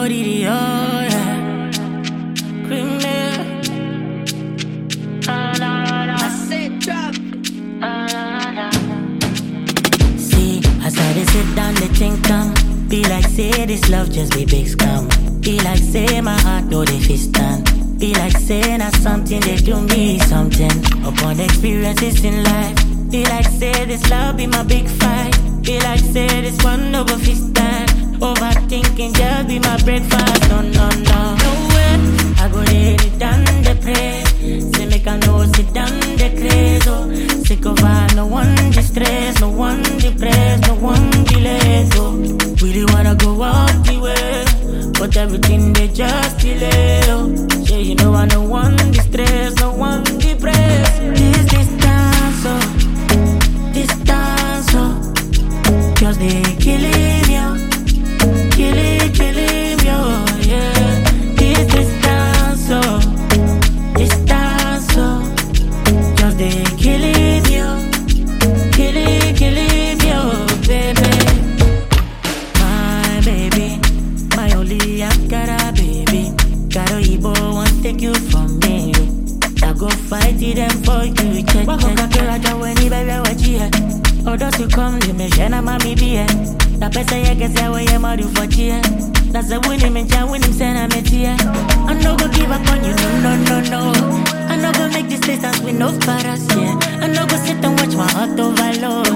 did it, oh yeah. Criminal. I said drop. See, as I dey sit down, they think I'm be like say this love just be big scam. Be like say my heart no dey fit stand. Be like say na something they do me something. Upon experiences in life. Be like say this love be my big fight. Be like say this one no go fit stand. Overthinking just be my breakfast. No, no, no. No way. I go lay it down the pray. Say make I know sit down the craze. Oh, sick of her, no one distress, no one depressed, no one delays. Oh, really wanna go out the way, but everything they just delay. Oh, yeah, you know I no one distress, no one depressed. This distance, oh, distance, oh, just they killing you. Kill him, yo, yeah. This distance, oh, just they kill him, yo. Kill him, yo, baby. My baby, my only Ankara baby. Karo Ibo won't take you from me. I go fight them for you, check. Wako kakira when he baby wachie. Odo to come, you me shena mami biye. Na pesa yake sewa ye madu for cheer. Na se winning me cha winning sena me tear. I no go give up on you, no, no, no, no. I no go make this distance with no paras, yeah. I no go sit and watch my heart overload.